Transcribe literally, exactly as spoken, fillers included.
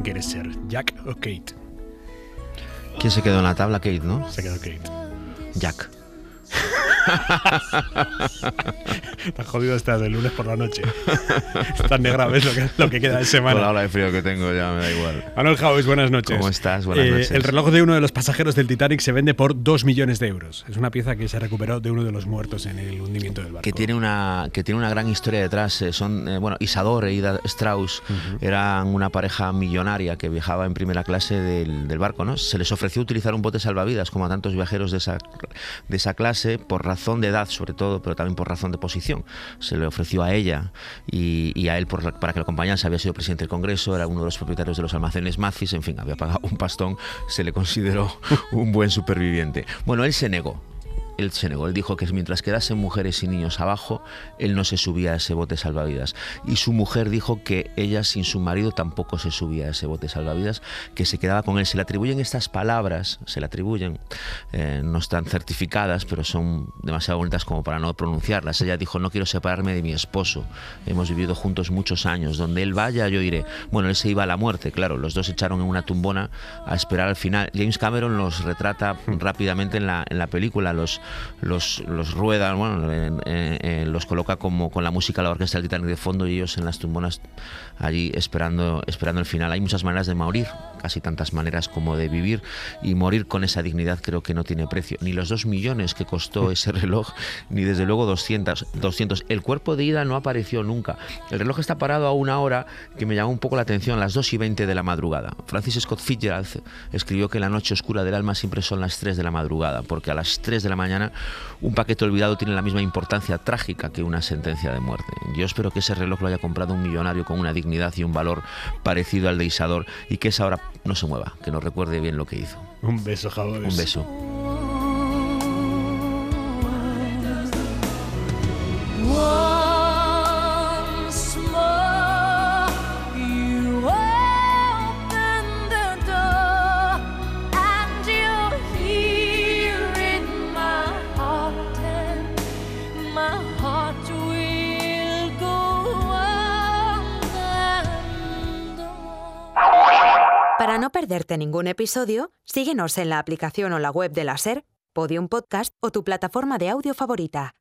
¿quién quieres ser? ¿Jack o Kate? ¿Quién se quedó en la tabla? Kate, ¿no? Se quedó Kate. Jack. Tan jodido estás de lunes por la noche. Estás negra, ves lo que, lo que queda de semana. Con la ola de frío que tengo ya me da igual. Manuel House, buenas noches. ¿Cómo estás? Buenas eh, noches. El reloj de uno de los pasajeros del Titanic se vende por dos millones de euros. Es una pieza que se recuperó de uno de los muertos en el hundimiento del barco. Que tiene una, que tiene una gran historia detrás. Eh, son, eh, bueno, Isadora e Ida Strauss uh-huh. eran una pareja millonaria que viajaba en primera clase del, del barco, ¿no? Se les ofreció utilizar un bote salvavidas, como a tantos viajeros de esa, de esa clase, por razón de edad sobre todo, pero también por razón de posición. Se le ofreció a ella y, y a él por, para que lo acompañase. Había sido presidente del Congreso, era uno de los propietarios de los almacenes Macy's, en fin, había pagado un pastón, se le consideró un buen superviviente. Bueno, él se negó. Él se negó, él dijo que mientras quedasen mujeres y niños abajo, él no se subía a ese bote salvavidas. Y su mujer dijo que ella sin su marido tampoco se subía a ese bote salvavidas, que se quedaba con él. Se le atribuyen estas palabras, se le atribuyen, eh, no están certificadas, pero son demasiado bonitas como para no pronunciarlas. Ella dijo, no quiero separarme de mi esposo. Hemos vivido juntos muchos años. Donde él vaya, yo iré. Bueno, él se iba a la muerte, claro. Los dos se echaron en una tumbona a esperar al final. James Cameron los retrata rápidamente en la, en la película, los Los, los rueda, bueno, eh, eh, los coloca como con la música, la orquesta del Titanic de fondo y ellos en las tumbonas allí esperando, esperando el final. Hay muchas maneras de morir, casi tantas maneras como de vivir, y morir con esa dignidad creo que no tiene precio. Ni los dos millones que costó ese reloj, ni desde luego doscientos. El cuerpo de Ida no apareció nunca. El reloj está parado a una hora que me llamó un poco la atención, las dos y veinte de la madrugada. Francis Scott Fitzgerald escribió que la noche oscura del alma siempre son las tres de la madrugada, porque a las tres de la mañana un paquete olvidado tiene la misma importancia trágica que una sentencia de muerte. Yo espero que ese reloj lo haya comprado un millonario con una dignidad y un valor parecido al de Isadora y que esa hora no se mueva, que nos recuerde bien lo que hizo. Un beso, Javier. Un beso. Para no perderte ningún episodio, síguenos en la aplicación o la web de la SER, Podium Podcast o tu plataforma de audio favorita.